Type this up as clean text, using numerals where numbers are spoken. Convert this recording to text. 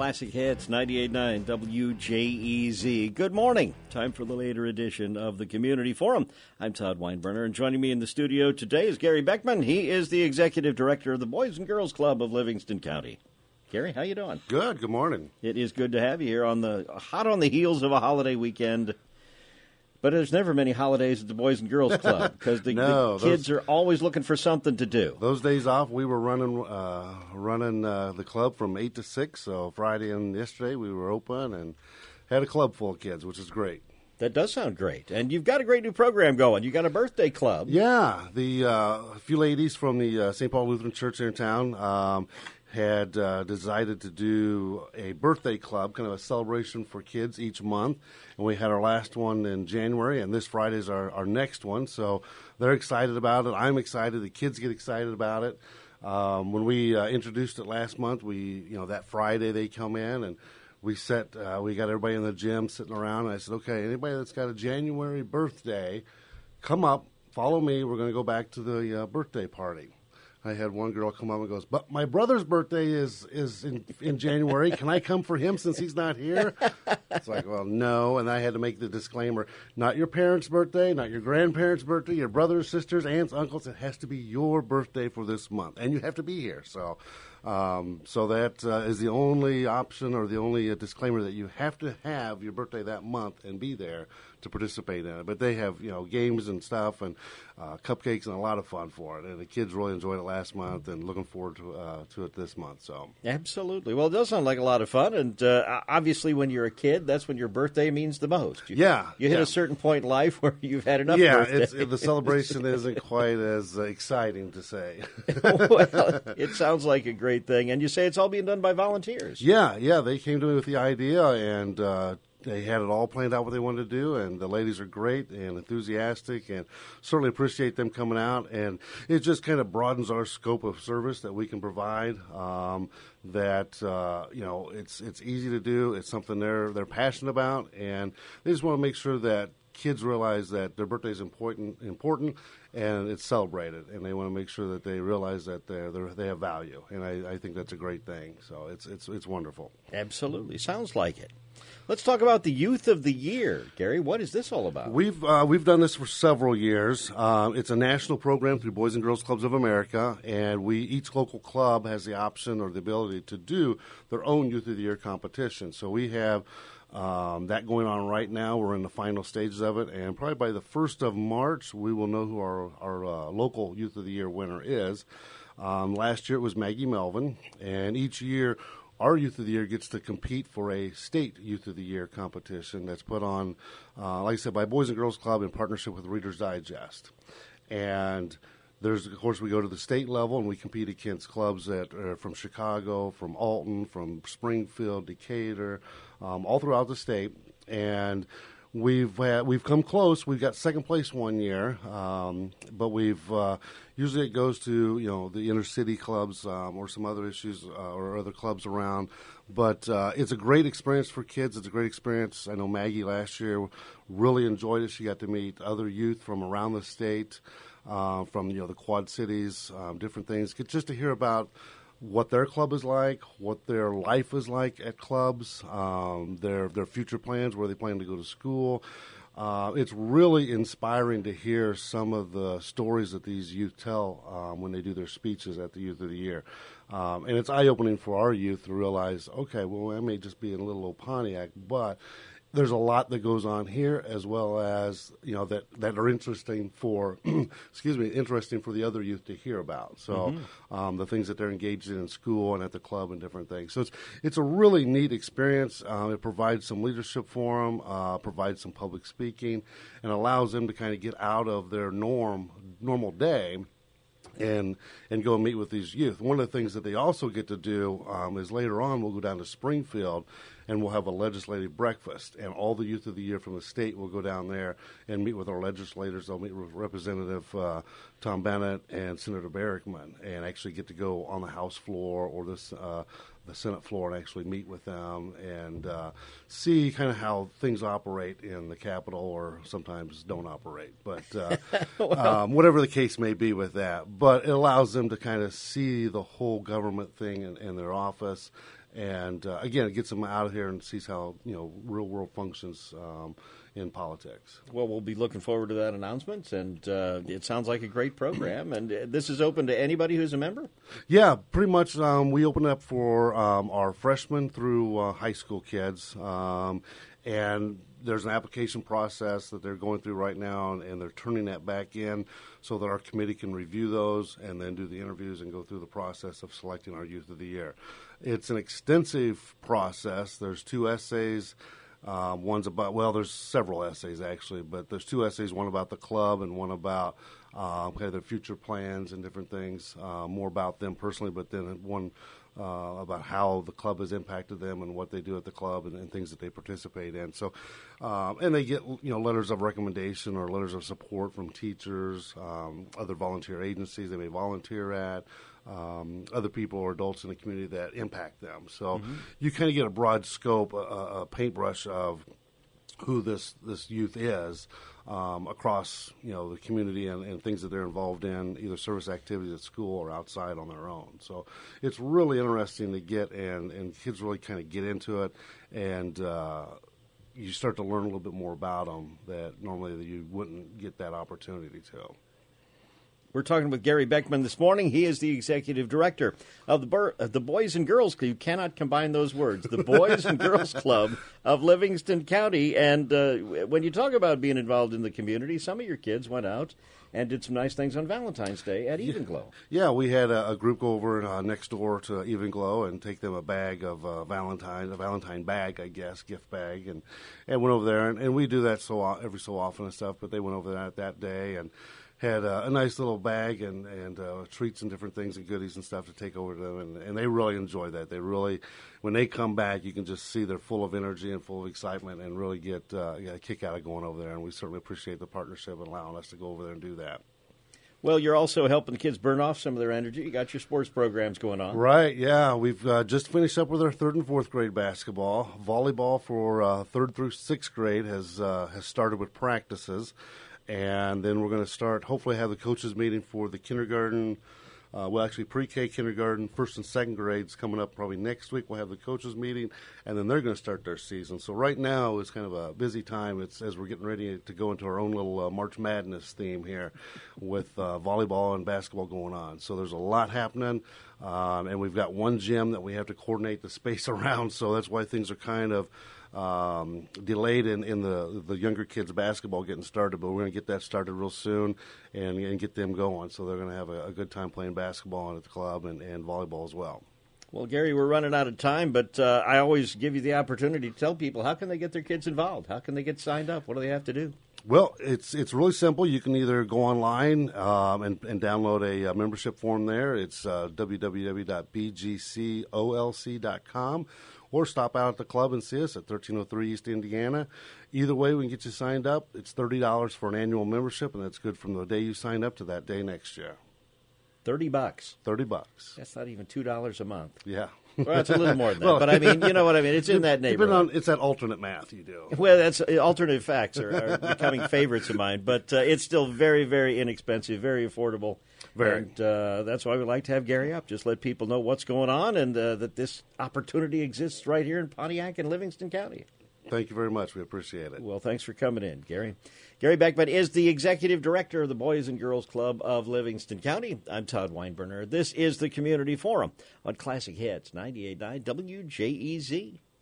Classic Hits, 98.9 WJEZ. Good morning. Time for the later edition of the Community Forum. I'm Todd Weinberner, and joining me in the studio today is Gary Beckman. He is the Executive Director of the Boys and Girls Club of Livingston County. Gary, how you doing? Good. Good morning. It is good to have you here on the heels of a holiday weekend. But there's never many holidays at the Boys and Girls Club because the kids are always looking for something to do. Those days off, we were running the club from 8 to 6. So Friday and yesterday, we were open and had a club full of kids, which is great. That does sound great. And you've got a great new program going. You got a birthday club. Yeah. A few ladies from the St. Paul Lutheran Church here in town had decided to do a birthday club, kind of a celebration for kids each month. And we had our last one in January, and this Friday is our next one. So they're excited about it. I'm excited. The kids get excited about it. When we introduced it last month, that Friday they come in, and we got everybody in the gym sitting around. And I said, okay, anybody that's got a January birthday, come up, follow me. We're going to go back to the birthday party. I had one girl come up and goes, but my brother's birthday is in January. Can I come for him since he's not here? It's like, well, no. And I had to make the disclaimer, not your parents' birthday, not your grandparents' birthday, your brothers, sisters, aunts, uncles. It has to be your birthday for this month. And you have to be here. So that is the only option or the only disclaimer that you have to have your birthday that month and be there to participate in it. But they have, games and stuff and cupcakes and a lot of fun for it. And the kids really enjoyed it last month and looking forward to it this month. So absolutely. Well, it does sound like a lot of fun. And obviously when you're a kid, that's when your birthday means the most. You hit a certain point in life where you've had enough birthdays. The celebration isn't quite as exciting to say. Well, it sounds like a great thing. And you say it's all being done by volunteers. Yeah. They came to me with the idea, and they had it all planned out what they wanted to do, and the ladies are great and enthusiastic, and certainly appreciate them coming out. And it just kind of broadens our scope of service that we can provide. It's easy to do. It's something they're passionate about, and they just want to make sure that kids realize that their birthday is important, and it's celebrated, and they want to make sure that they realize that they have value, and I think that's a great thing. So it's wonderful. Absolutely, sounds like it. Let's talk about the Youth of the Year, Gary. What is this all about? We've done this for several years. It's a national program through Boys and Girls Clubs of America, and each local club has the option or the ability to do their own Youth of the Year competition. So we have that going on right now. We're in the final stages of it, and probably by the 1st of March, we will know who our local Youth of the Year winner is. Last year it was Maggie Melvin, and each year our Youth of the Year gets to compete for a state Youth of the Year competition that's put on, like I said, by Boys and Girls Club in partnership with Reader's Digest. And of course, we go to the state level, and we compete against clubs that are from Chicago, from Alton, from Springfield, Decatur, all throughout the state. And we've come close. We've got second place one year, but usually it goes to the inner city clubs or some other issues or other clubs around. But it's a great experience for kids. It's a great experience. I know Maggie last year really enjoyed it. She got to meet other youth from around the state. From the Quad Cities, different things, just to hear about what their club is like, what their life is like at clubs, their future plans, where they plan to go to school. It's really inspiring to hear some of the stories that these youth tell when they do their speeches at the Youth of the Year. And it's eye-opening for our youth to realize, okay, well, I may just be in a little old Pontiac, but there's a lot that goes on here, as well as that are interesting for interesting for the other youth to hear about. So the things that they're engaged in school and at the club and different things. So it's a really neat experience. It provides some leadership for them, provides some public speaking, and allows them to kind of get out of their normal day and go and meet with these youth. One of the things that they also get to do is later on we'll go down to Springfield and we'll have a legislative breakfast, and all the Youth of the Year from the state will go down there and meet with our legislators. They'll meet with Representative Tom Bennett and Senator Barrickman, and actually get to go on the House floor or the Senate floor and actually meet with them and see kind of how things operate in the Capitol, or sometimes don't operate. But whatever the case may be with that. But it allows them to kind of see the whole government thing in their office And again, it gets them out of here and sees how real world functions in politics. Well, we'll be looking forward to that announcement, and it sounds like a great program. And this is open to anybody who's a member? Yeah, pretty much. We open up for our freshmen through high school kids, and there's an application process that they're going through right now, and they're turning that back in so that our committee can review those and then do the interviews and go through the process of selecting our Youth of the Year. It's an extensive process. There's 2 essays. One's about, there's several essays actually, but there's 2 essays, one about the club and one about their future plans and different things, more about them personally, but then one about how the club has impacted them and what they do at the club and things that they participate in. So, and they get letters of recommendation or letters of support from teachers, other volunteer agencies they may volunteer at, other people or adults in the community that impact them. So you kind of get a broad scope, a paintbrush of who this youth is across the community and things that they're involved in, either service activities at school or outside on their own. So it's really interesting to get, and kids really kind of get into it, and you start to learn a little bit more about them that normally you wouldn't get that opportunity to. We're talking with Gary Beckman this morning. He is the executive director of the Boys and Girls Club. You cannot combine those words. The Boys and Girls Club of Livingston County. And when you talk about being involved in the community, some of your kids went out and did some nice things on Valentine's Day at Evenglow. Yeah, we had a group go over next door to Evenglow and take them a bag of a Valentine bag, I guess, gift bag, and went over there. And we do that every so often and stuff, but they went over there that day and had a nice little bag and treats and different things and goodies and stuff to take over to them, and they really enjoy that. They really, when they come back, you can just see they're full of energy and full of excitement and really get a kick out of going over there, and we certainly appreciate the partnership and allowing us to go over there and do that. Well, you're also helping the kids burn off some of their energy. You got your sports programs going on. Right, yeah. We've just finished up with our 3rd and 4th grade basketball. Volleyball for 3rd through 6th grade has started with practices. And then we're going to start, hopefully have the coaches meeting for the kindergarten, pre-K kindergarten, 1st and 2nd grades coming up probably next week. We'll have the coaches meeting, and then they're going to start their season. So right now it's kind of a busy time. It's as we're getting ready to go into our own little March Madness theme here with volleyball and basketball going on. So there's a lot happening, and we've got one gym that we have to coordinate the space around, so that's why things are kind of delayed in the younger kids' basketball getting started, but we're going to get that started real soon and get them going. So they're going to have a good time playing basketball at the club and volleyball as well. Well, Gary, we're running out of time, but I always give you the opportunity to tell people how can they get their kids involved? How can they get signed up? What do they have to do? Well, it's really simple. You can either go online and download a membership form there. It's www.bgcolc.com. Or stop out at the club and see us at 1303 East Indiana. Either way, we can get you signed up. It's $30 for an annual membership, and that's good from the day you sign up to that day next year. $30. $30. That's not even $2 a month. Yeah. Well, that's a little more than that. But I mean, you know what I mean. It's in that neighborhood. It's that alternate math you do. Well, that's alternative facts are becoming favorites of mine. But it's still very, very inexpensive, very affordable. Very. And that's why we like to have Gary up. Just let people know what's going on and that this opportunity exists right here in Pontiac and Livingston County. Thank you very much. We appreciate it. Well, thanks for coming in, Gary. Gary Beckman is the executive director of the Boys and Girls Club of Livingston County. I'm Todd Weinberner. This is the Community Forum on Classic Hits 98.9 WJEZ.